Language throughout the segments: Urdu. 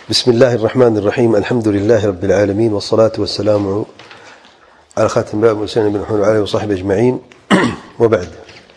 بسم الله الرحمن الرحيم. الحمد لله رب العالمين، والصلاة والسلام على خاتم الأنبياء والمرسلين نبينا محمد وعلى آله وصحبه أجمعين. وبعد،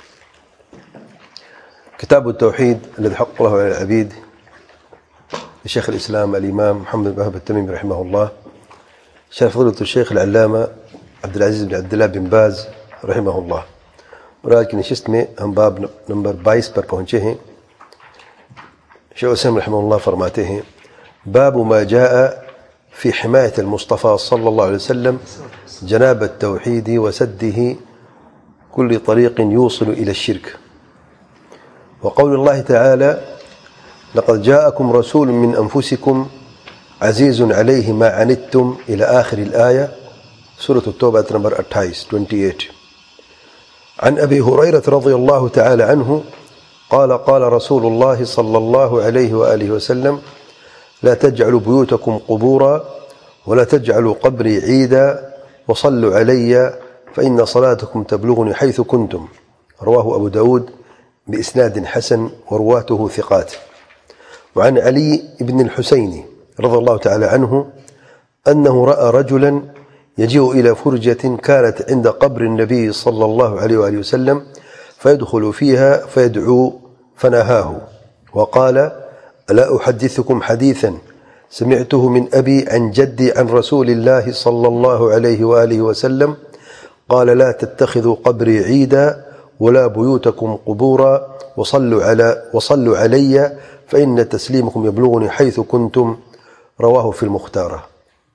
كتاب التوحيد الذي حق الله على العبيد لشيخ الإسلام الإمام محمد بن وهب التميمي رحمه الله، شرح فضيلة الشيخ العلامة عبد العزيز بن عبد الله بن باز رحمه الله. اور آج کی نشست میں ہم باب نمبر 22 پر پہنچے ہیں. شیخ الإسلام رحمه الله فرماتے ہیں: باب ما جاء في حماية المصطفى صلى الله عليه وسلم جناب التوحيد وسده كل طريق يوصل إلى الشرك. وقول الله تعالى: لقد جاءكم رسول من أنفسكم عزيز عليه ما عنتم إلى آخر الآية، سورة التوبة نمبر 28. عن أبي هريرة رضي الله تعالى عنه قال: قال رسول الله صلى الله عليه وآله وسلم: لا تجعلوا بيوتكم قبورا ولا تجعلوا قبري عيدا وصلوا علي فإن صلاتكم تبلغني حيث كنتم. رواه أبو داود بإسناد حسن ورواته ثقات. وعن علي بن الحسين رضي الله تعالى عنه أنه رأى رجلا يجيء إلى فرجة كانت عند قبر النبي صلى الله عليه وآله وسلم فيدخل فيها فيدعو فنهاه وقال: ألا أحدثكم حديثا سمعته من أبي عن جدي عن رسول الله صلى الله عليه وآله وسلم قال: لا تتخذوا قبري عيدا ولا بيوتكم قبورا وصلوا علي فإن تسليمكم يبلغني حيث كنتم. رواه في المختارة.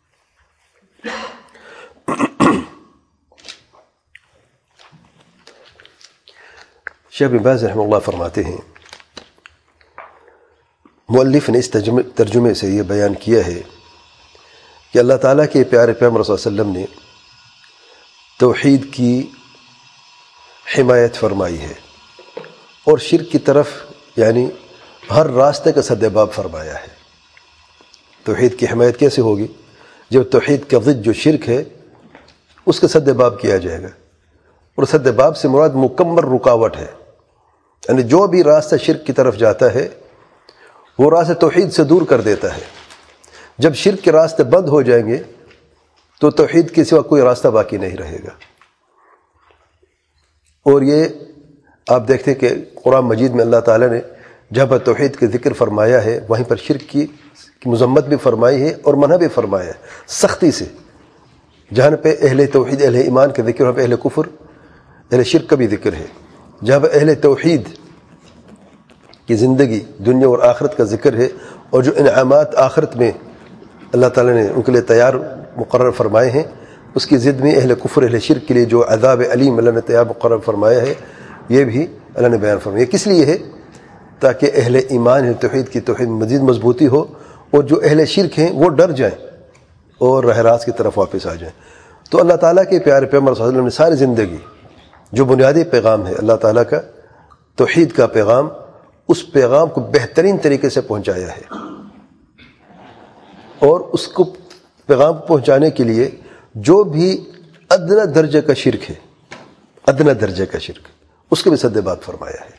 شیخ بن باز رحمہ اللہ فرماتے ہیں، مؤلف نے اس ترجمے سے یہ بیان کیا ہے کہ اللہ تعالیٰ کے پیارے پیغمبر صلی اللہ علیہ وسلم نے توحید کی حمایت فرمائی ہے اور شرک کی طرف یعنی ہر راستے کا سد باب فرمایا ہے. توحید کی حمایت کیسے ہوگی؟ جب توحید کا ضد جو شرک ہے اس کا سد باب کیا جائے گا، اور سد باب سے مراد مکمل رکاوٹ ہے، یعنی جو بھی راستہ شرک کی طرف جاتا ہے وہ راستہ توحید سے دور کر دیتا ہے. جب شرک کے راستے بند ہو جائیں گے تو توحید کے سوا کوئی راستہ باقی نہیں رہے گا. اور یہ آپ دیکھتے ہیں کہ قرآن مجید میں اللہ تعالیٰ نے جہاں پر توحید کے ذکر فرمایا ہے وہیں پر شرک کی مذمت بھی فرمائی ہے اور منع بھی فرمایا ہے سختی سے. جہاں پہ اہل توحید اہل ایمان کا ذکر، وہاں پہ اہل کفر اہل شرک کا بھی ذکر ہے. جہاں پہ اہل توحید کی زندگی دنیا اور آخرت کا ذکر ہے اور جو انعامات آخرت میں اللہ تعالیٰ نے ان کے لیے تیار مقرر فرمائے ہیں، اس کی ضد میں اہل کفر اہل شرک کے لیے جو عذاب علیم اللہ نے تیار مقرر فرمایا ہے یہ بھی اللہ نے بیان فرمایا. یہ کس لیے ہے؟ تاکہ اہل ایمان اہل توحید کی توحید مزید مضبوطی ہو اور جو اہل شرک ہیں وہ ڈر جائیں اور راہ راست کی طرف واپس آ جائیں. تو اللہ تعالیٰ کے پیارے پیغمبر صلی اللہ علیہ وسلم نے ساری زندگی جو بنیادی پیغام ہے اللہ تعالیٰ کا توحید کا پیغام، اس پیغام کو بہترین طریقے سے پہنچایا ہے. اور اس کو پیغام پہنچانے کے لیے جو بھی ادنا درجے کا شرک ہے، ادنا درجے کا شرک، اس کو بھی سد باب فرمایا ہے.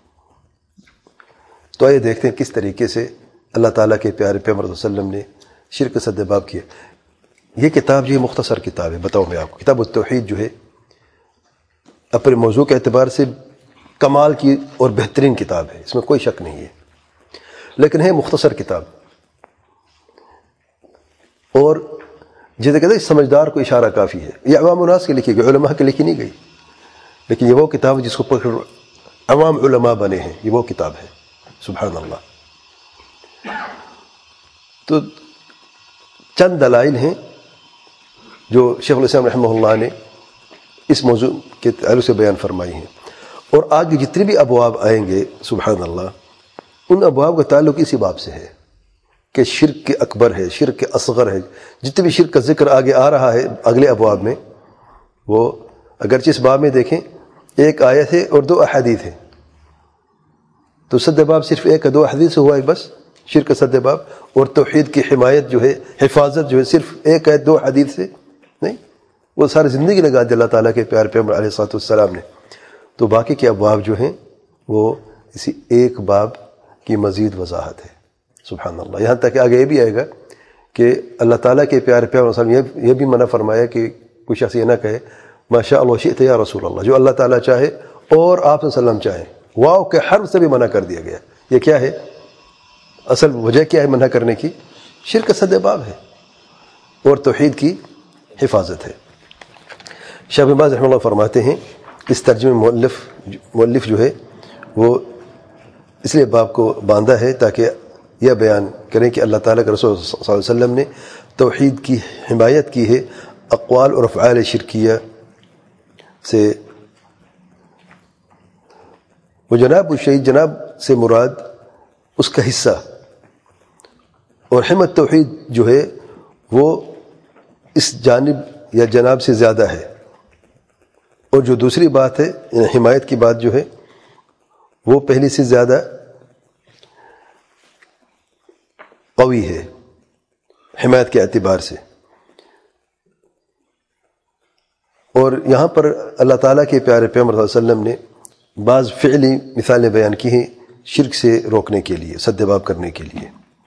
تو آئیے دیکھتے ہیں کس طریقے سے اللہ تعالیٰ کے پیارے پیغمبر صلی اللہ علیہ وسلم نے شرک سد باب کیا. یہ کتاب جو مختصر کتاب ہے، بتاؤں میں آپ کو، کتاب التوحید جو ہے اپنے موضوع کے اعتبار سے کمال کی اور بہترین کتاب ہے، اس میں کوئی شک نہیں ہے، لیکن ہے مختصر کتاب. اور جیسے کہتے ہیں سمجھدار کو اشارہ کافی ہے. یہ عوام الناس کے لکھی گئی، علماء کے لکھی نہیں گئی، لیکن یہ وہ کتاب ہے جس کو پڑھ عوام علماء بنے ہیں. یہ وہ کتاب ہے، سبحان اللہ. تو چند دلائل ہیں جو شیخ الاسلام رحمہ اللہ نے اس موضوع کے تعلق سے بیان فرمائی ہیں. اور آگے جتنے بھی ابواب آئیں گے سبحان اللہ، ان ابواب کا تعلق اسی باب سے ہے کہ شرک کے اکبر ہے، شرک کے اصغر ہے. جتنے بھی شرک کا ذکر آگے آ رہا ہے اگلے ابواب میں، وہ اگرچہ اس باب میں دیکھیں ایک آیت ہے اور 2 احادیث ہیں، تو سد باب صرف ایک 2 احادیث سے ہوا ہے بس شرک کا سد باب. اور توحید کی حمایت جو ہے، حفاظت جو ہے، صرف ایک آیت 2 حدیث سے نہیں، وہ ساری زندگی لگا دی اللہ تعالیٰ کے پیارے پیغمبر علیہ الصلوۃ والسلام نے. تو باقی کے ابواب جو ہیں وہ اسی ایک باب کی مزید وضاحت ہے. سبحان اللہ. یہاں تک کہ آگے یہ بھی آئے گا کہ اللہ تعالیٰ کے پیارے پیغمبر صلی اللہ علیہ وسلم یہ بھی منع فرمایا کہ کوئی شخص یہ نہ کہے ما شاء اللہ شئت یا رسول اللہ، جو اللہ تعالیٰ چاہے اور آپ صلی اللہ علیہ وسلم چاہیں. واو کے حرف سے بھی منع کر دیا گیا. یہ کیا ہے؟ اصل وجہ کیا ہے منع کرنے کی؟ شرک کا سد باب ہے اور توحید کی حفاظت ہے. شیخ بن باز رحمہ اللہ فرماتے ہیں اس ترجمے مؤلف جو ہے وہ اس لیے باب کو باندھا ہے تاکہ یہ بیان کریں کہ اللہ تعالیٰ کے رسول صلی اللہ علیہ وسلم نے توحید کی حمایت کی ہے اقوال اور افعال شرکیہ سے. وہ جناب الشہید، جناب سے مراد اس کا حصہ، اور حمایت توحید جو ہے وہ اس جانب یا جناب سے زیادہ ہے. اور جو دوسری بات ہے حمایت کی بات جو ہے وہ پہلی سے زیادہ قوی ہے حمایت کے اعتبار سے. اور یہاں پر اللہ تعالیٰ کے پیارے پیغمبر صلی اللہ علیہ وسلم نے بعض فعلی مثالیں بیان کی ہیں شرک سے روکنے کے لیے، سد باب کرنے کے لیے.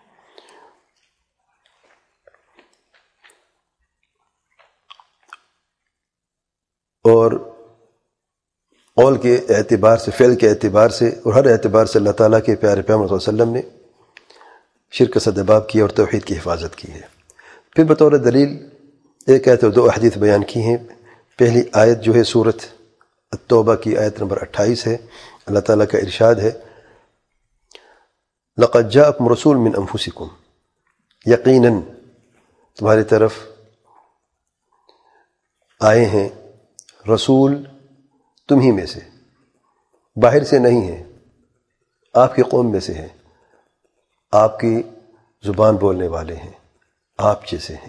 اور قول کے اعتبار سے، فعل کے اعتبار سے اور ہر اعتبار سے اللہ تعالیٰ کے پیارے پیغمبر صلی اللہ علیہ وسلم نے شرک کا سد باب کی اور توحید کی حفاظت کی ہے. پھر بطور دلیل ایک آیت اور دو احادیث بیان کی ہیں. پہلی آیت جو ہے سورۃ التوبہ کی آیت نمبر 28 ہے. اللہ تعالیٰ کا ارشاد ہے لَقَدْ جَاءَكُمْ رَسُولٌ مِّنْ أَنفُسِكُمْ، یقیناً تمہاری طرف آئے ہیں رسول تم ہی میں سے، باہر سے نہیں ہیں، آپ کی قوم میں سے ہیں، آپ کی زبان بولنے والے ہیں، آپ جیسے ہیں.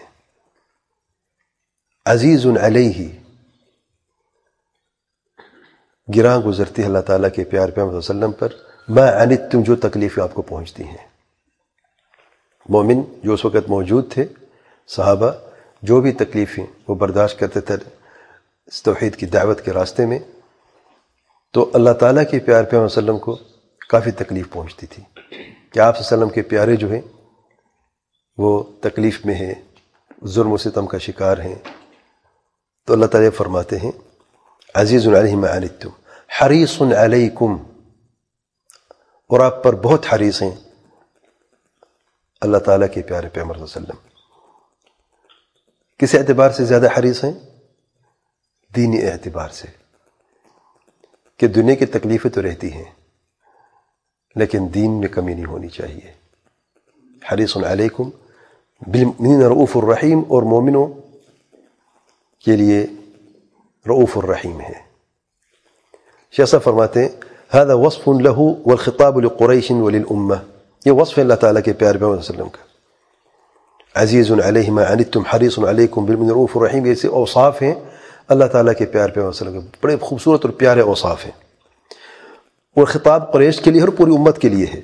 عزیز علیہ، گراں گزرتی ہے اللہ تعالیٰ کے پیار پیغمبر صلی اللہ علیہ وسلم پر ما عنتم، جو تکلیفیں آپ کو پہنچتی ہیں. مومن جو اس وقت موجود تھے، صحابہ، جو بھی تکلیفیں وہ برداشت کرتے تھے اس توحید کی دعوت کے راستے میں، تو اللہ تعالیٰ کے پیار پیغمبر صلی اللہ علیہ وسلم کو کافی تکلیف پہنچتی تھی کہ آپ صلی اللہ علیہ وسلم کے پیارے جو ہیں وہ تکلیف میں ہیں، ظلم و ستم کا شکار ہیں. تو اللہ تعالیٰ فرماتے ہیں عزیز علیہ ما عنتم حریص علیکم، اور آپ پر بہت حریص ہیں اللہ تعالیٰ کے پیارے پیغمبر صلی اللہ علیہ وسلم. کس اعتبار سے زیادہ حریص ہیں؟ دینی اعتبار سے، کہ دنیا کی تکلیفیں تو رہتی ہیں لیکن دین میں کمی نہیں ہونی چاہیے. حریص علیکم بالمؤمنین رؤوف الرحیم، اور مومنوں کے لیے رؤوف الرحیم ہے. شیخ صاحب فرماتے ہیں هذا وصف له والخطاب لقریش وللامہ، یہ وصف ہے اللہ تعالیٰ کے پیارے پیغمبر صلی اللہ علیہ وسلم کا. عزیز علیہ ما عنتم حریص علیکم بالمؤمنین رؤوف الرحیم، یہ ایسے اوصاف ہیں اللہ تعالیٰ کے پیارے پیغمبر صلی اللہ علیہ وسلم کے، بڑے خوبصورت اور پیارے اوصاف ہیں. اور خطاب قریش کے لیے اور پوری امت کے لیے ہے،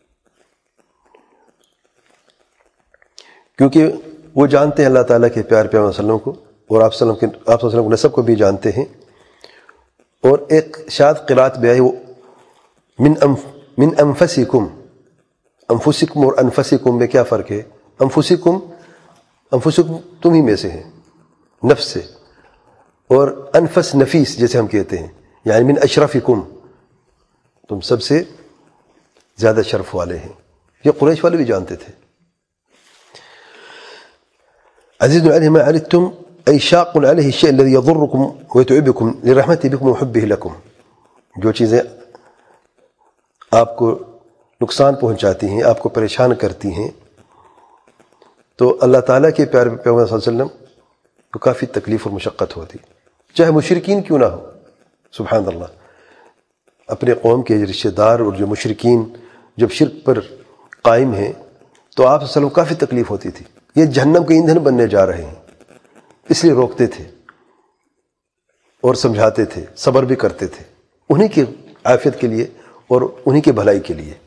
کیونکہ وہ جانتے ہیں اللہ تعالیٰ کے پیارے پیغمبر صلی اللہ علیہ وسلم کو، اور آپ صلی اللہ علیہ وسلم کے نسب کو بھی جانتے ہیں. اور ایک شاذ قرات بھی آئی وہ من انفسکم، انفسکم اور انفسکم میں کیا فرق ہے؟ انفسکم تم ہی میں سے ہیں، نفس سے، اور انفس نفیس جیسے ہم کہتے ہیں، یعنی من اشرفکم، تم سب سے زیادہ شرف والے ہیں. یہ قریش والے بھی جانتے تھے. عزیز علیہ ما عنتم ای شاق علیہ الشیء الذي يضركم ويتعبكم لرحمته بكم وحبه لكم، جو چیزیں آپ کو نقصان پہنچاتی ہیں، آپ کو پریشان کرتی ہیں، تو اللہ تعالیٰ کے پیارے پیغمبر صلی اللہ علیہ وسلم کو کافی تکلیف اور مشقت ہوتی، چاہے مشرکین کیوں نہ ہو. سبحان اللہ، اپنے قوم کے رشتہ دار اور جو مشرکین جب شرک پر قائم ہیں تو آپ صلی اللہ علیہ وسلم کو کافی تکلیف ہوتی تھی. یہ جہنم کے ایندھن بننے جا رہے ہیں، اس لیے روکتے تھے اور سمجھاتے تھے، صبر بھی کرتے تھے انہی کی عافیت کے لیے اور انہی کی بھلائی کے لیے.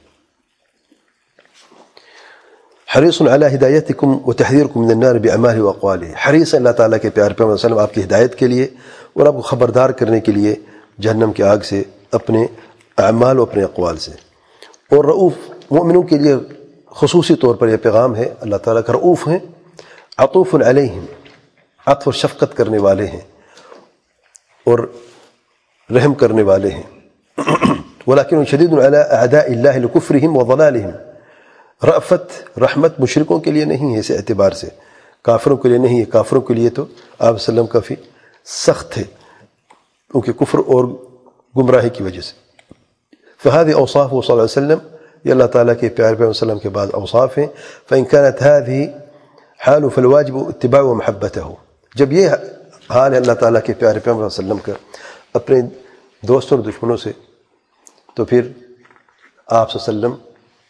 حریص علی ہدایتکم وتحذیرکم من النار باعماله واقواله، حریص اللہ تعالیٰ کے پیارے پیغمبر صلی اللہ علیہ وسلم آپ کی ہدایت کے لیے اور آپ کو خبردار کرنے کے لیے جہنم کی آگ سے اپنے اعمال و اپنے اقوال سے. اور رؤوف، مومنوں کے لیے خصوصی طور پر یہ پیغام ہے اللہ تعالیٰ کا رؤوف ہیں، عطوف علیہم، عطف و شفقت کرنے والے ہیں اور رحم کرنے والے ہیں. ولیکن شدید علی اعداء اللہ لکفرہم وضلالہم. رأفت رحمت مشرکوں کے لیے نہیں ہے اس اعتبار سے، کافروں کے لیے نہیں ہے. کافروں کے لیے تو آپ وسلم کافی سخت ہے ان کے کفر اور گمراہی کی وجہ سے. فهذه اوصافه صلی اللہ علیہ وسلم، یہ اللہ تعالیٰ کے پیارے پیغمبر صلی اللہ علیہ وسلم کے بعد اوصاف ہیں. فإن كانت هذه حال فالواجب اتباع ومحبته. جب یہ حال ہے اللہ تعالیٰ کے پیارے پیغمبر صلی اللہ علیہ وسلم کا اپنے دوستوں اور دشمنوں سے، تو پھر آپ صلی اللہ علیہ وسلم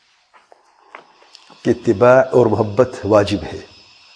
کی اتباع اور محبت واجب ہے.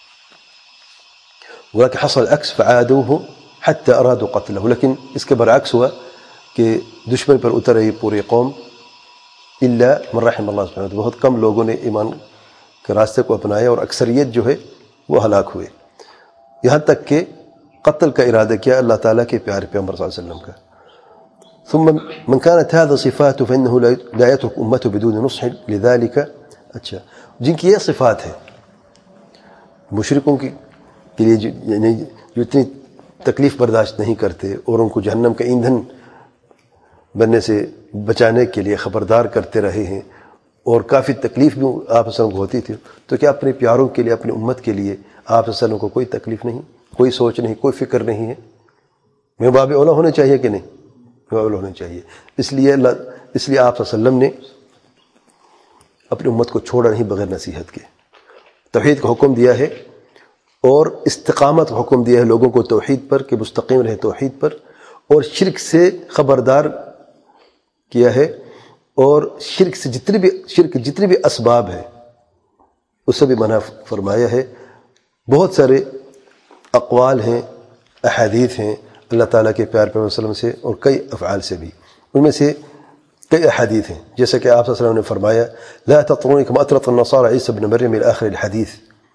ولكن حصل العكس فعادوه حتى ارادوا قتله. لیکن اس کے برعکس ہوا کہ دشمن پر اتر رہی پوری قوم الا من رحم اللہ سبحانہ. بہت کم لوگوں نے ایمان کے راستے کو اپنایا اور اکثریت جو ہے وہ ہلاک ہوئے، یہاں تک کہ قتل کا ارادہ کیا اللہ تعالیٰ کے پیارے پیغمبر صلی اللہ علیہ وسلم کا. ثم من كانت هذا صفاته فإنه لا يترك أمته بدون نصح لذلك. اچھا، جن کی یہ صفات ہے مشرکوں کے لیے یعنی جو اتنی تکلیف برداشت نہیں کرتے اور ان کو جہنم کا ایندھن بننے سے بچانے کے لیے خبردار کرتے رہے ہیں، اور کافی تکلیف بھی آپ وسلم کو ہوتی تھی، تو کیا اپنے پیاروں کے لیے، اپنی امت کے لیے آپ وسلم کو کوئی تکلیف نہیں، کوئی سوچ نہیں، کوئی فکر نہیں ہے؟ میں باب اولا ہونے چاہیے کہ نہیں؟ باب اولا ہونے چاہیے. اس لیے آپ صلی اللہ علیہ وسلم نے اپنی امت کو چھوڑا نہیں بغیر نصیحت کے. توحید کا حکم دیا ہے اور استقامت کا حکم دیا ہے لوگوں کو توحید پر، کہ مستقیم رہے توحید پر، اور شرک سے خبردار کیا ہے، اور شرک سے جتنے بھی اسباب ہیں اس سے بھی منع فرمایا ہے. بہت سارے اقوال ہیں، احادیث ہیں اللہ تعالیٰ کے پیارے پیغمبر صلی اللہ علیہ وسلم سے، اور کئی افعال سے بھی. ان میں سے کئی احادیث ہیں جیسے کہ آپ صلی اللہ علیہ وسلم نے فرمایا لا تطرونی کما اطرت النصارى عیسی ابن مریم الى آخر الحدیث.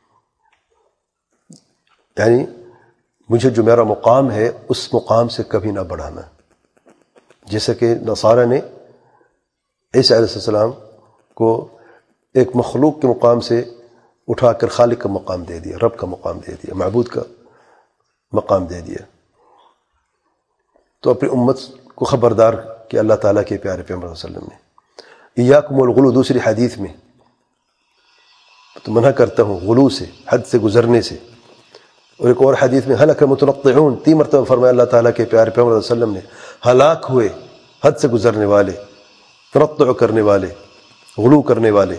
یعنی مجھے جو میرا مقام ہے اس مقام سے کبھی نہ بڑھانا، جیسے کہ نصارہ نے عیسیٰ علیہ السلام کو ایک مخلوق کے مقام سے اٹھا کر خالق کا مقام دے دیا، رب کا مقام دے دیا، معبود کا مقام دے دیا. تو اپنی امت کو خبردار کہ اللہ تعالیٰ کے پیارے پیغمبر صلی اللہ علیہ وسلم نے ایاکم الغلو، دوسری حدیث میں تو منع کرتا ہوں غلو سے، حد سے گزرنے سے. اور ایک اور حدیث میں ہلک المتنطعون، 3 مرتبہ فرمایا اللہ تعالیٰ کے پیارے پیغمبر صلی اللہ علیہ وسلم نے ہلاک ہوئے حد سے گزرنے والے، تنطع کرنے والے، غلو کرنے والے.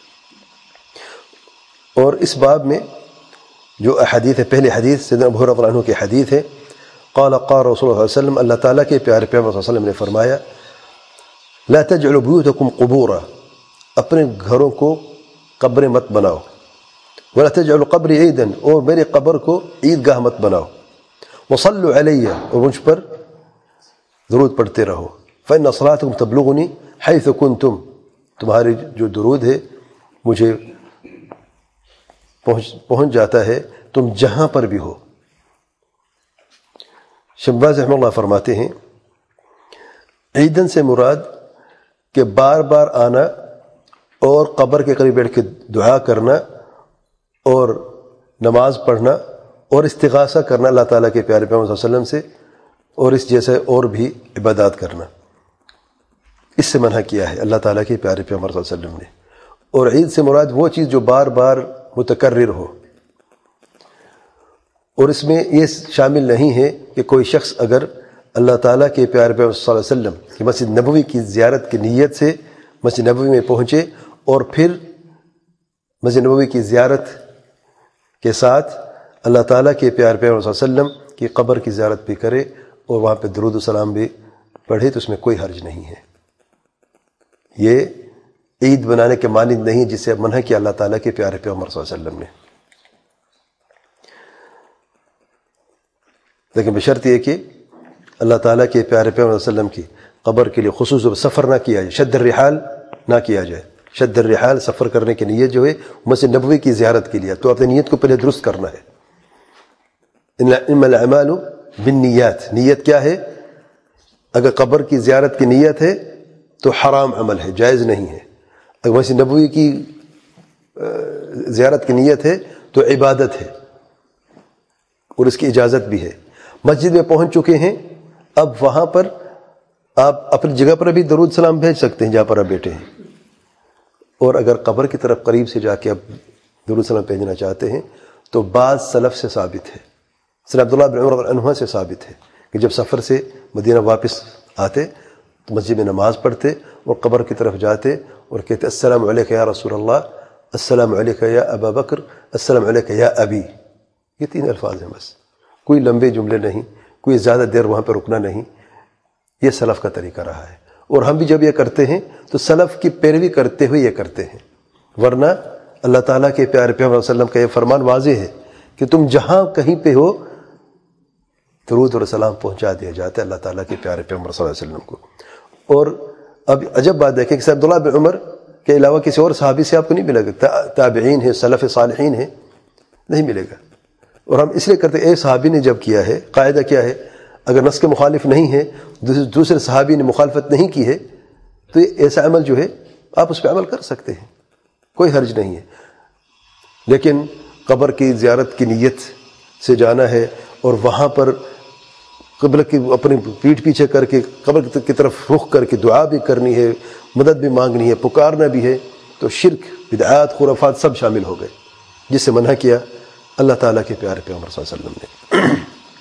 اور اس باب میں جو احادیث ہے، پہلی حدیث سیدنا ابو ہریرہ رضی اللہ عنہ کی حدیث ہے، قال قال رسول اللہ صلی اللہ علیہ وسلم، اللہ تعالیٰ کے پیارے پیغمبر صلی اللہ علیہ وسلم نے فرمایا لا تجعلوا بیوتکم قبورا، اپنے گھروں کو قبریں مت بناؤ، ولا تجعلوا قبری عیدا، اور میری قبر کو عیدگاہ مت بناؤ، وصلوا علی، اور مجھ پر درود پڑھتے رہو، فإن صلاتکم تبلغنی حیث کنتم، تمہاری جو درود ہے مجھے پہنچ جاتا ہے تم جہاں پر بھی ہو. شباز رحمہ اللہ فرماتے ہیں عیدن سے مراد کہ بار بار آنا اور قبر کے قریب بیٹھ کے دعا کرنا اور نماز پڑھنا اور استغاثہ کرنا اللہ تعالیٰ کے پیارے پیغمبر صلی اللہ علیہ وسلم سے، اور اس جیسے اور بھی عبادات کرنا، اس سے منع کیا ہے اللہ تعالیٰ کے پیارے پیغمبر صلی اللہ علیہ وسلم نے. اور عید سے مراد وہ چیز جو بار بار متکرر ہو، اور اس میں یہ شامل نہیں ہے کہ کوئی شخص اگر اللہ تعالیٰ کے پیارے پیغمبر صلی اللہ علیہ وسلم کی مسجد نبوی کی زیارت کی نیت سے مسجد نبوی میں پہنچے اور پھر مسجد نبوی کی زیارت کے ساتھ اللہ تعالیٰ کے پیارے پیغمبر صلی اللہ علیہ وسلم کی قبر کی زیارت بھی کرے اور وہاں پہ درود و سلام بھی پڑھے، تو اس میں کوئی حرج نہیں ہے. یہ عید بنانے کے مانند نہیں جسے منع کیا اللہ تعالیٰ کے پیارے پیغمبر صلی اللہ علیہ وسلم نے. لیکن بشرط یہ کہ اللہ تعالیٰ کے پیارے پیغمبر صلی اللہ علیہ وسلم کی قبر کے لیے خصوص سفر نہ کیا جائے، شد الرحال نہ کیا جائے. شد الرحال سفر کرنے کی نیت جو ہے مسجد نبوی کی زیارت کے لیے، تو اپنی نیت کو پہلے درست کرنا ہے. انما الاعمال بالنیات، نیت کیا ہے؟ اگر قبر کی زیارت کی نیت ہے تو حرام عمل ہے، جائز نہیں ہے. اگر مسجد نبوی کی زیارت کی نیت ہے تو عبادت ہے اور اس کی اجازت بھی ہے. مسجد میں پہنچ چکے ہیں، اب وہاں پر آپ اپنی جگہ پر بھی درود سلام بھیج سکتے ہیں جہاں پر آپ بیٹھے ہیں، اور اگر قبر کی طرف قریب سے جا کے آپ درود سلام بھیجنا چاہتے ہیں تو بعض سلف سے ثابت ہے، سر عبداللہ بن عمر عنہ سے ثابت ہے کہ جب سفر سے مدینہ واپس آتے تو مسجد میں نماز پڑھتے اور قبر کی طرف جاتے اور کہتے السلام علیکہ یا رسول اللہ، السلام علیکہ یا ابا بکر، السلام علیکہ یا ابی. یہ 3 الفاظ ہیں بس، کوئی لمبے جملے نہیں، کوئی زیادہ دیر وہاں پہ رکنا نہیں. یہ سلف کا طریقہ رہا ہے، اور ہم بھی جب یہ کرتے ہیں تو سلف کی پیروی کرتے ہوئے یہ کرتے ہیں. ورنہ اللہ تعالیٰ کے پیارے پیغمبر صلی اللہ علیہ وسلم کا یہ فرمان واضح ہے کہ تم جہاں کہیں پہ ہو درود اور سلام پہنچا دیا جاتا ہے اللہ تعالیٰ کے پیارے پیغمبر صلی اللہ علیہ وسلم کو. اور اب عجب بات دیکھیں کہ عبداللہ بن عمر کے علاوہ کسی اور صحابی سے آپ کو نہیں ملے گا، تابعین ہیں، سلف صالحین ہیں، نہیں ملے گا. اور ہم اس لیے کرتے ہیں ایک صحابی نے جب کیا ہے، قاعدہ کیا ہے، اگر نص کے مخالف نہیں ہے، دوسرے صحابی نے مخالفت نہیں کی ہے تو یہ ایسا عمل جو ہے آپ اس پہ عمل کر سکتے ہیں، کوئی حرج نہیں ہے. لیکن قبر کی زیارت کی نیت سے جانا ہے اور وہاں پر قبلہ کی اپنی پیٹھ پیچھے کر کے قبر کی طرف رخ کر کے دعا بھی کرنی ہے، مدد بھی مانگنی ہے، پکارنا بھی ہے، تو شرک، بدعات، خرافات سب شامل ہو گئے، جس سے منع کیا اللہ تعالیٰ کے پیارے پیغمبر صلی اللہ علیہ وسلم نے.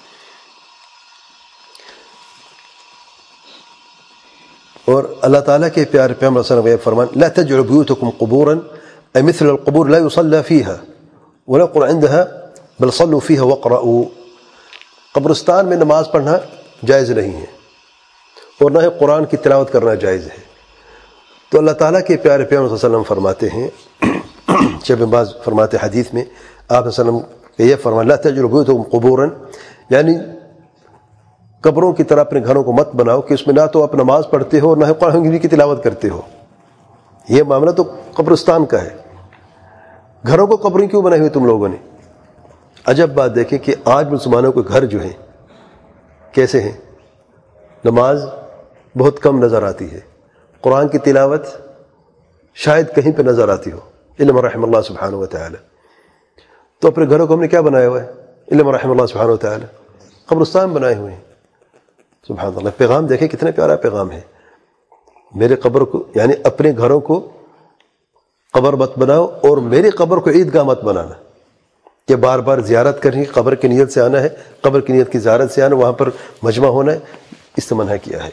اور اللہ تعالیٰ کے پیارے پیغمبر صلی اللہ علیہ وسلم فرمان لا تجعلوا بيوتكم قبورا اي مثل القبور لا يصلى فيها ولا يقرأ عندها بل صلوا فيها واقرأوا. قبرستان میں نماز پڑھنا جائز نہیں ہے اور نہ ہی قرآن کی تلاوت کرنا جائز ہے. تو اللہ تعالیٰ کے پیارے پیغمبر صلی اللہ علیہ وسلم فرماتے ہیں، شیخ بن باز فرماتے حدیث میں آپ صلی اللہ علیہ وسلم کہ یہ فرمان لا تجعلوا بيوتكم قبورا، یعنی قبروں کی طرح اپنے گھروں کو مت بناؤ کہ اس میں نہ تو آپ نماز پڑھتے ہو اور نہ ہی قرآن کی تلاوت کرتے ہو. یہ معاملہ تو قبرستان کا ہے، گھروں کو قبریں کیوں بنائی ہوئی تم لوگوں نے؟ عجب بات دیکھیں کہ آج مسلمانوں کے گھر جو ہیں کیسے ہیں، نماز بہت کم نظر آتی ہے، قرآن کی تلاوت شاید کہیں پہ نظر آتی ہو، الا من رحم اللہ سبحانہ و تعالی. تو اپنے گھروں کو ہم نے کیا بنایا ہوا ہے؟ الا من رحم اللہ سبحانہ و تعالی، قبرستان بنائے ہوئے ہیں. سبحان اللہ. پیغام دیکھیں کتنا پیارا پیغام ہے، میرے قبر کو، یعنی اپنے گھروں کو قبر مت بناؤ اور میری قبر کو عیدگاہ مت بنانا کہ بار بار زیارت کرنی، قبر کی نیت سے آنا ہے، قبر کی نیت کی زیارت سے آنا، وہاں پر مجمع ہونا ہے، اس سے منع کیا ہے.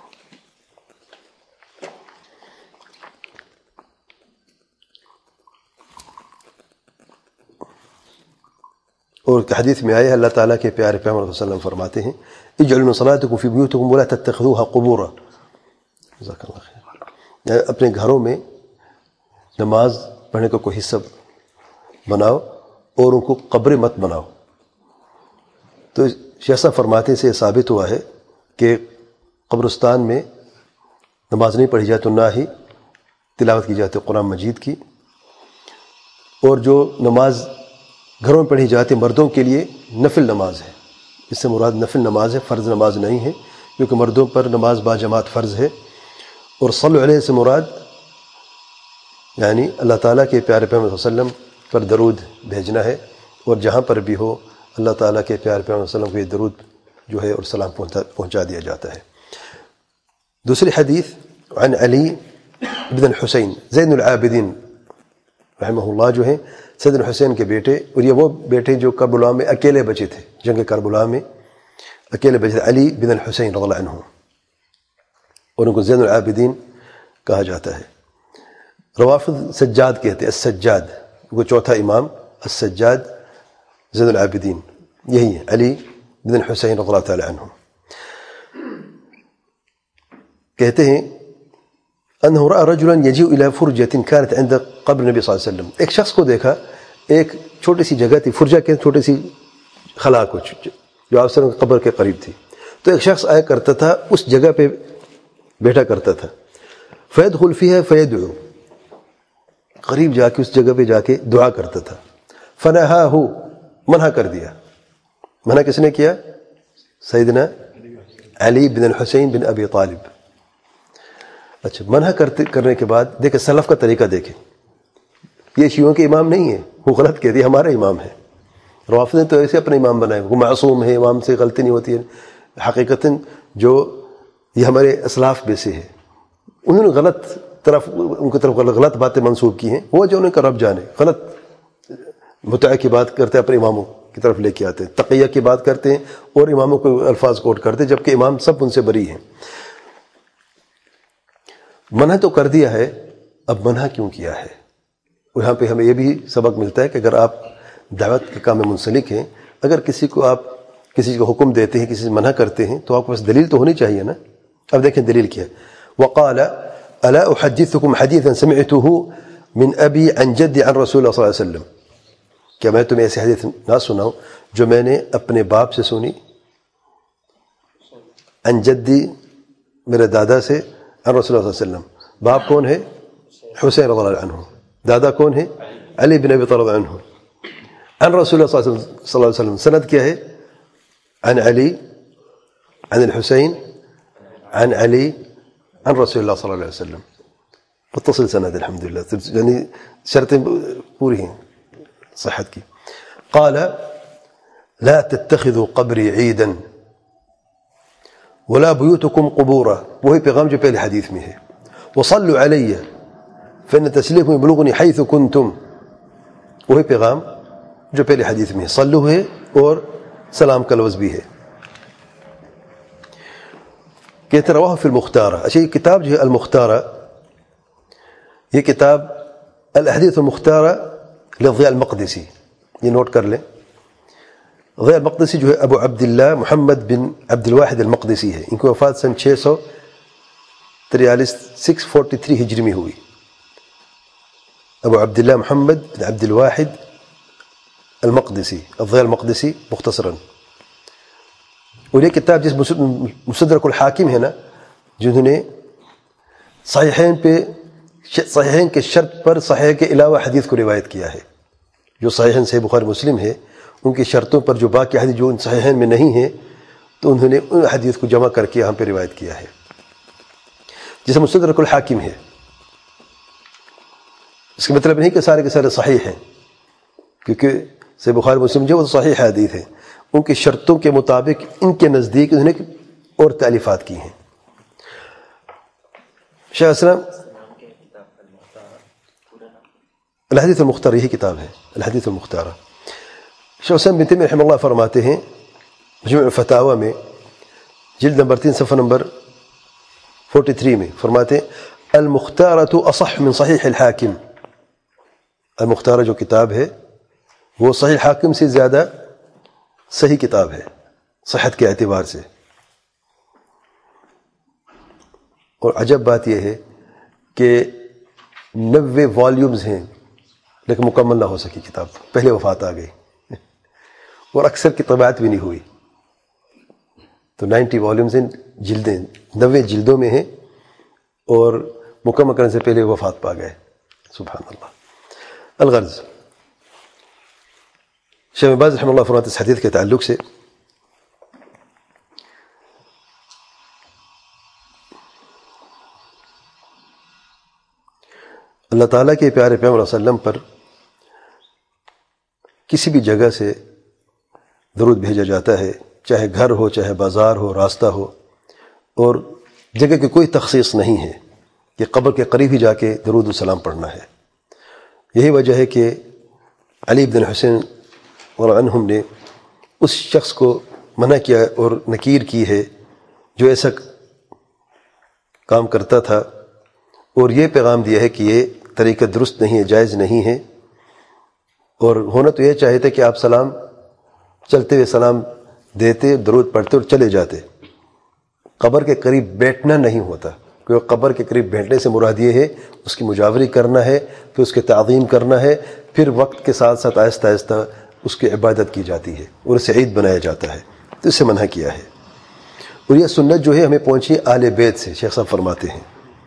اور حدیث میں آیا ہے اللہ تعالیٰ کے پیارے پیغمبر صلی اللہ علیہ وسلم فرماتے ہیں اجعلوا من صلاتكم في بيوتكم ولا تتخذوها قبورا. جزاک اللہ خیر. یعنی اپنے گھروں میں نماز پڑھنے کا کوئی حصہ بناؤ اور ان کو قبر مت بناؤ. تو شیخ صاحب فرماتے سے ثابت ہوا ہے کہ قبرستان میں نماز نہیں پڑھی جائے تو نہ ہی تلاوت کی جاتی قرآن مجید کی. اور جو نماز گھروں میں پڑھی جاتی مردوں کے لیے نفل نماز ہے، اس سے مراد نفل نماز ہے، فرض نماز نہیں ہے، کیونکہ مردوں پر نماز با جماعت فرض ہے. اور صلی علیہ سے مراد یعنی اللہ تعالیٰ کے پیارے پیغمبر صلی اللہ علیہ وسلم پر درود بھیجنا ہے، اور جہاں پر بھی ہو اللہ تعالیٰ کے پیارے پیغمبر صلی اللہ علیہ وسلم کو یہ درود جو ہے اور سلام پہنچا دیا جاتا ہے. دوسری حدیث عن علی بن الحسین زین العابدین رحمہ اللہ جو ہیں سیدنا حسین کے بیٹے، اور یہ وہ بیٹے جو کربلا میں اکیلے بچے تھے، جنگ کربلا میں اکیلے بچے تھے، علی بن الحسین رضی اللہ عنہ، اور ان کو زین العابدین کہا جاتا ہے. روافض سجاد کہتے ہیں، السجاد، وہ چوتھا امام السجاد زین العابدین یہی ہے، علی بن الحسین رضی اللہ تعالی عنہ. کہتے ہیں انه راى رجلا يجيء الى فرجه كانت عند قبر النبي صلی اللہ علیہ وسلم. ایک شخص کو دیکھا، ایک چھوٹی سی جگہ تھی، فرجہ کے چھوٹی سی خلا کچھ جو آپ سے قبر کے قریب تھی، تو ایک شخص آیا کرتا تھا، اس جگہ پہ بیٹھا کرتا تھا، فيدخل فيها فيدعو، قریب جا کے اس جگہ پہ جا کے دعا کرتا تھا. فنهاه، منع کر دیا. منع کس نے کیا؟ سیدنا علی بن الحسین بن ابی طالب. اچھا، منع کرنے کے بعد دیکھیں سلف کا طریقہ دیکھیں، یہ شیعوں کے امام نہیں ہیں، وہ غلط کہتے ہیں ہمارا امام ہے. روافض نے تو ایسے اپنے امام بنائے، وہ معصوم ہے، امام سے غلطی نہیں ہوتی ہے. حقیقتاً جو یہ ہمارے اسلاف میں سے ہے، انہوں نے غلط طرف ان کی طرف غلط باتیں منسوب کی ہیں. وہ جو ان کا رب جانے، غلط متع کی بات کرتے ہیں، اپنے اماموں کی طرف لے کے آتے ہیں، تقیہ کی بات کرتے ہیں اور اماموں کو الفاظ کوٹ کرتے ہیں، جبکہ امام سب ان سے بری ہیں. منع تو کر دیا ہے، اب منع کیوں کیا ہے؟ اور یہاں پہ ہمیں یہ بھی سبق ملتا ہے کہ اگر آپ دعوت کے کام میں منسلک ہیں، اگر کسی کو آپ کسی کو حکم دیتے ہیں، کسی سے منع کرتے ہیں، تو آپ کے پاس دلیل تو ہونی چاہیے نا. اب دیکھیں دلیل کیا ہے. وقال الا احدثكم حديثا سمعته من ابي عن جدي عن رسول الله صلی اللہ علیہ وسلم. کیا میں تمہیں ایسی حدیث نہ سناؤں جو میں نے اپنے باپ سے سنی؟ عن جدی میرے دادا سے، عن رسول اللہ صلی اللہ علیہ وسلم. باپ کون ہے؟ حسین رضی اللہ عنہ. دادا کون ہے؟ علی بن ابی طالب عنہ. عن رسول اللہ صلی اللہ علیہ وسلم سند کیا ہے؟ عن علی، عن الحسین، عن علی، عن رسول اللہ صلی اللہ علیہ وسلم. متصل سند الحمدللہ، یعنی شرطیں پوری ہیں صحت کی. قال لا تتخذوا قبری عیدا ولا بیوتکم قبورا، وہی پیغام جو پہلے حدیث میں ہے. وصلوا علی فإن تسلیمکم یبلغنی حیث کنتم، وہی پیغام جو پہلے حدیث میں ہے. صلو ہے اور سلام کا لفظ بھی ہے. کہتے رواہ فی المختارہ. اچھا یہ کتاب جو ہے المختارہ، یہ کتاب الاحادیث المختارہ لضیاء المقدسی، یہ نوٹ کر لیں. ضیاء المقدسی جو ہے ابو عبداللہ محمد بن عبد الواحد المقدسی ہے. ان کی وفات سن 643 ہجری میں ہوئی. ابو عبداللہ محمد بن عبد الواحد المقدسی، الضیاء المقدسی مختصراً. اور یہ کتاب جس مستدرک الحاکم ہے نا، جنہوں نے صحیحین کے شرط پر صحیح کے علاوہ حدیث کو روایت کیا ہے. جو صحیحین صحیح بخاری مسلم ہے، ان کی شرطوں پر جو باقی حدیث جو ان صحیحین میں نہیں ہیں، تو انہوں نے ان حدیث کو جمع کر کے یہاں پہ روایت کیا ہے، جسے مستدرک الحاکم ہے. اس کا مطلب نہیں کہ سارے کے سارے صحیح ہیں، کیونکہ صحیح بخاری مسلم جو وہ صحیح حدیث ہیں، ان کی شرطوں کے مطابق ان کے نزدیک انہوں نے اور تالیفات کی ہیں. شیخ اسلام الحدیث المختار، یہی کتاب ہے الحدیث المختار. شیخ اسلام بن تیمیہ رحمہ اللہ فرماتے ہیں مجموع الفتاوی میں جلد نمبر 3 صفحہ نمبر 43 میں فرماتے ہیں المختارۃ اصح من صحیح الحاکم. المختارہ جو کتاب ہے وہ صحیح حاکم سے زیادہ صحیح کتاب ہے صحت کے اعتبار سے. اور عجب بات یہ ہے کہ 90 والیومز ہیں لیکن مکمل نہ ہو سکی کتاب، پہلے وفات آ گئی اور اکثر کی طباعت بھی نہیں ہوئی. تو 90 والیومز ہیں، جلدیں 90 جلدوں میں ہیں اور مکمل کرنے سے پہلے وفات پا گئے. سبحان اللہ. الغرض شیخ باز رحمہ اللہ فرماتے اس حدیث کے تعلق سے اللہ تعالیٰ کے پیارے پیغمبر صلی اللہ علیہ وسلم پر کسی بھی جگہ سے درود بھیجا جاتا ہے، چاہے گھر ہو، چاہے بازار ہو، راستہ ہو، اور جگہ کی کوئی تخصیص نہیں ہے کہ قبر کے قریب ہی جا کے درود و سلام پڑھنا ہے. یہی وجہ ہے کہ علی بن حسین اور عنہم نے اس شخص کو منع کیا اور نکیر کی ہے جو ایسا کام کرتا تھا، اور یہ پیغام دیا ہے کہ یہ طریقہ درست نہیں ہے، جائز نہیں ہے. اور ہونا تو یہ چاہیے تھا کہ آپ سلام چلتے ہوئے سلام دیتے، درود پڑھتے اور چلے جاتے. قبر کے قریب بیٹھنا نہیں ہوتا، کیونکہ قبر کے قریب بیٹھنے سے مراد یہ ہے اس کی مجاوری کرنا ہے، پھر اس کی تعظیم کرنا ہے، پھر وقت کے ساتھ ساتھ آہستہ آہستہ اس کی عبادت کی جاتی ہے اور اسے عید بنایا جاتا ہے. تو اس سے منع کیا ہے. اور یہ سنت جو ہے ہمیں پہنچی آل بیت سے، شیخ صاحب فرماتے ہیں.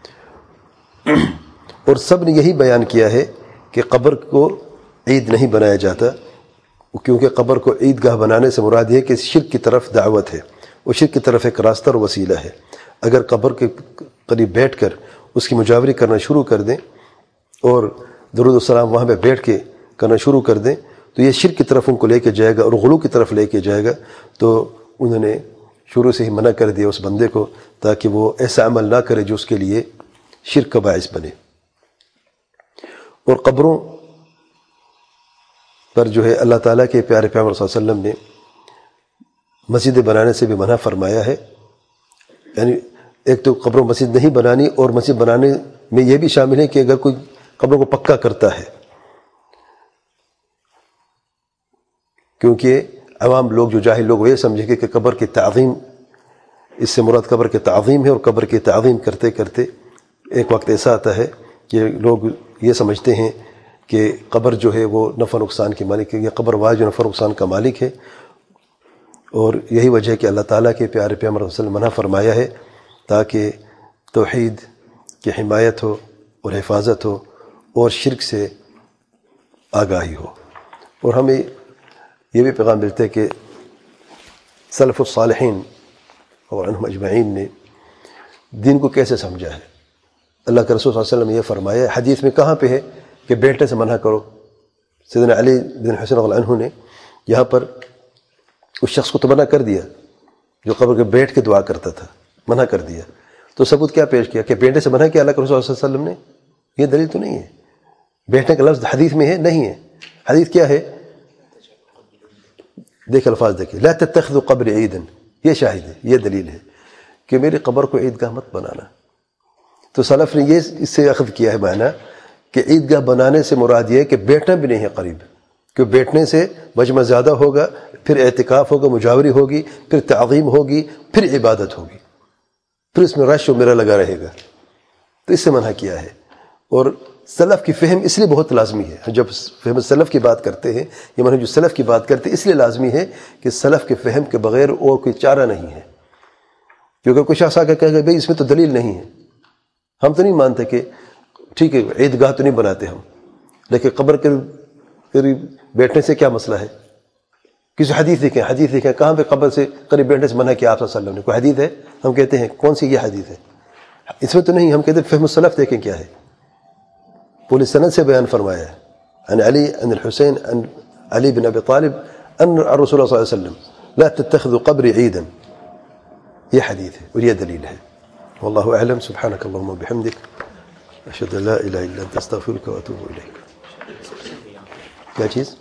اور سب نے یہی بیان کیا ہے کہ قبر کو عید نہیں بنایا جاتا، کیونکہ قبر کو عید گاہ بنانے سے مراد یہ کہ شرک کی طرف دعوت ہے، اور شرک کی طرف ایک راستہ اور وسیلہ ہے. اگر قبر کے قریب بیٹھ کر اس کی مجاوری کرنا شروع کر دیں اور درود والسلام وہاں پہ بیٹھ کے کرنا شروع کر دیں تو یہ شرک کی طرف ان کو لے کے جائے گا اور غلو کی طرف لے کے جائے گا. تو انہوں نے شروع سے ہی منع کر دیا اس بندے کو تاکہ وہ ایسا عمل نہ کرے جو اس کے لیے شرک کا باعث بنے. اور قبروں پر جو ہے اللہ تعالیٰ کے پیارے پیغمبر صلی اللہ علیہ وسلم نے مسجد بنانے سے بھی منع فرمایا ہے. یعنی ایک تو قبر و مسجد نہیں بنانی، اور مسجد بنانے میں یہ بھی شامل ہے کہ اگر کوئی قبروں کو پکا کرتا ہے، کیونکہ عوام لوگ جو جاہل لوگ وہ یہ سمجھیں کہ قبر کی تعظیم، اس سے مراد قبر کی تعظیم ہے، اور قبر کی تعظیم کرتے کرتے ایک وقت ایسا آتا ہے کہ لوگ یہ سمجھتے ہیں کہ قبر جو ہے وہ نفع نقصان کی مالک ہے، یا قبر واحد جو نفع نقصان کا مالک ہے. اور یہی وجہ ہے کہ اللہ تعالیٰ کے پیارے پیغمبر صلی اللہ علیہ وسلم منع فرمایا ہے تاکہ توحید کی حمایت ہو اور حفاظت ہو اور شرک سے آگاہی ہو. اور ہمیں یہ بھی پیغام ملتا ہے کہ سلف الصالحین اور عنہم اجمعین نے دین کو کیسے سمجھا ہے. اللہ کے رسول صلی اللہ علیہ وسلم نے یہ فرمایا ہے، حدیث میں کہاں پہ ہے کہ بیٹھنے سے منع کرو. سیدنا علی بن حسین رضی اللہ عنہ نے یہاں پر اس شخص کو تو منع کر دیا جو قبر کے بیٹھ کے دعا کرتا تھا، منع کر دیا. تو ثبوت کیا پیش کیا کہ بیٹھنے سے منع کیا اللہ کے رسول صلی اللہ علیہ وسلم نے؟ یہ دلیل تو نہیں ہے. بیٹھنے کا لفظ حدیث میں ہے نہیں ہے. حدیث کیا ہے؟ دیکھ الفاظ دیکھیں، لا تتخذوا قبر عیدا، یہ شاہد ہے، یہ دلیل ہے کہ میری قبر کو عیدگاہ مت بنانا. تو سلف نے یہ اس سے اخذ کیا ہے معنی کہ عیدگاہ بنانے سے مراد یہ ہے کہ بیٹھنا بھی نہیں ہے قریب، کہ بیٹھنے سے مجمع زیادہ ہوگا، پھر اعتکاف ہوگا، مجاوری ہوگی، پھر تعظیم ہوگی، پھر عبادت ہوگی، پھر اس میں رش و میرا لگا رہے گا. تو اس سے منع کیا ہے. اور سلف کی فہم اس لیے بہت لازمی ہے. جب فہم سلف کی بات کرتے ہیں یا منہج سلف کی بات کرتے ہیں اس لیے لازمی ہے کہ سلف کے فہم کے بغیر اور کوئی چارہ نہیں ہے. کیونکہ کوئی شخص آ کے کہے گا بھائی اس میں تو دلیل نہیں ہے، ہم تو نہیں مانتے کہ ٹھیک ہے عیدگاہ تو نہیں بناتے ہم، لیکن قبر کے قریب بیٹھنے سے کیا مسئلہ ہے؟ کسی حدیث دیکھیں کہاں پہ قبر سے قریب بیٹھنے سے منع کیا آپ صلی اللہ علیہ وسلم نے؟ کوئی حدیث ہے؟ ہم کہتے ہیں کون سی یہ حدیث ہے؟ اس میں تو نہیں. ہم کہتے ہیں فہم السلف دیکھیں کیا ہے، پوری سند سے بیان فرمایا ہے. عن علی عن الحسین عن علی بن ابی طالب ان الرسول صلی اللہ علیہ وسلم لا تتخذوا قبری عیدا، یہ حدیث ہے اور یہ دلیل ہے. واللہ اعلم. سبحانک اللہم وبحمدک، اشہد ان لا الہ الا انت، استغفرک واتوب الیک. کیا چیز؟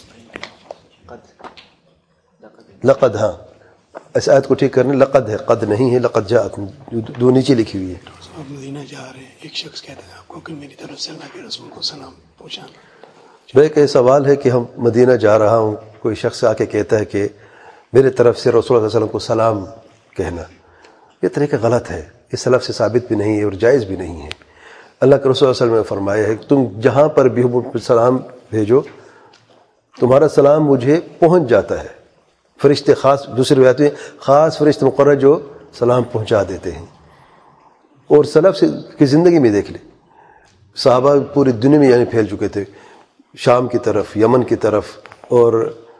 لقد، ہاں اس آیت کو ٹھیک کرنے، لقد ہے، قد نہیں ہے. لقد جاءت دو نیچے لکھی ہوئی ہے. آپ مدینہ جا رہے ہیں، ایک شخص کہتا ہے آپ کو کہ میری طرف سے اللہ کے رسول کو سلام پہنچانا. بھائی کہ سوال ہے کہ ہم مدینہ جا رہا ہوں، کوئی شخص آ کے کہتا ہے کہ میرے طرف سے رسول اللہ صلی اللہ علیہ وسلم کو سلام کہنا. یہ طریقہ غلط ہے، یہ سلف سے ثابت بھی نہیں ہے اور جائز بھی نہیں ہے. اللہ کے رسول صلی اللہ علیہ وسلم نے فرمایا ہے کہ تم جہاں پر بھی ہو سلام بھیجو، تمہارا سلام مجھے پہنچ جاتا ہے. فرشتے خاص، دوسری روایت میں خاص فرشتے مقرر جو سلام پہنچا دیتے ہیں. اور سلف سے کی زندگی میں دیکھ لیں، صحابہ پوری دنیا میں یعنی پھیل چکے تھے، شام کی طرف، یمن کی طرف، اور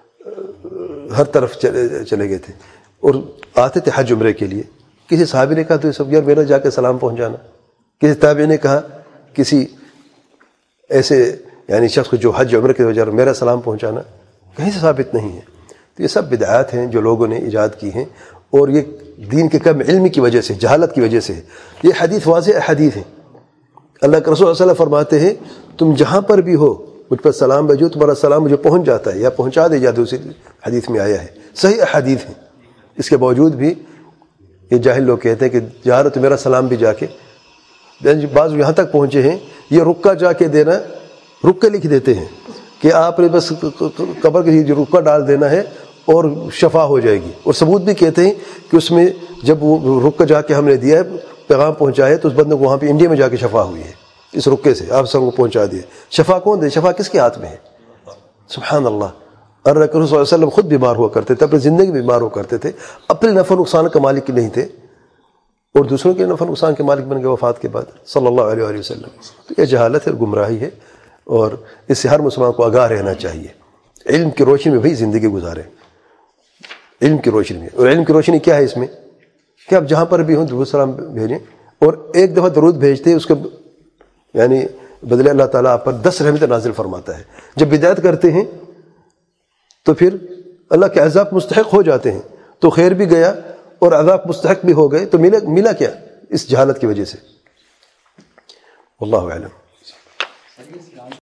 ہر طرف چلے گئے تھے، اور آتے تھے حج عمرے کے لیے. کسی صحابی نے کہا تو سب یار میرا جا کے سلام پہنچانا. کسی تابعی نے کہا کسی ایسے یعنی شخص کو جو حج عمرے کے وجہ میرا سلام پہنچانا، کہیں سے ثابت نہیں ہے. تو یہ سب بدعات ہیں جو لوگوں نے ایجاد کی ہیں، اور یہ دین کے کم علمی کی وجہ سے، جہالت کی وجہ سے. یہ حدیث واضح حدیث ہے. اللہ کے رسول صلی اللہ علیہ وسلم فرماتے ہیں تم جہاں پر بھی ہو مجھ پر سلام بھیجو، تمہارا سلام مجھے پہنچ جاتا ہے یا پہنچا دے جاتا ہے. دوسری حدیث میں آیا ہے، صحیح احادیث ہیں. اس کے باوجود بھی یہ جاہل لوگ کہتے ہیں کہ جا رہا تو میرا سلام بھی جا کے، بعض یہاں تک پہنچے ہیں یہ رکا جا کے دینا، رکے لکھ دیتے ہیں کہ آپ نے بس قبر کے جو رکا ڈال دینا ہے اور شفا ہو جائے گی. اور ثبوت بھی کہتے ہیں کہ اس میں جب وہ رکا جا کے ہم نے دیا ہے، پیغام پہنچایا ہے، تو اس بندے کو وہاں پہ انڈیا میں جا کے شفا ہوئی ہے. اس رکے سے آپ سب کو پہنچا دیا. شفا کون دے؟ شفا کس کے ہاتھ میں ہے؟ سبحان اللہ. اور رسول صلی اللہ علیہ وسلم خود بیمار ہوا کرتے تھے، اپنی زندگی میں بیمار ہوا کرتے تھے، اپنے نفع نقصان کا مالک نہیں تھے، اور دوسروں کے نفع نقصان کے مالک بن گئے وفات کے بعد صلی اللہ علیہ وآلہ وسلم. تو یہ جہالت ہے، گمراہی ہے، اور اس سے ہر مسلمان کو آگاہ رہنا چاہیے. علم کی روشنی میں بھی زندگی گزارے، علم کی روشنی میں. اور علم کی روشنی کیا ہے اس میں؟ کہ آپ جہاں پر بھی ہوں درود سلام بھیجیں، اور ایک دفعہ درود بھیجتے اس کے یعنی بدلے اللہ تعالیٰ آپ پر 10 رحمتیں نازل فرماتا ہے. جب بدعت کرتے ہیں تو پھر اللہ کے عذاب مستحق ہو جاتے ہیں، تو خیر بھی گیا اور عذاب مستحق بھی ہو گئے، تو ملا کیا اس جہالت کی وجہ سے. واللہ اعلم.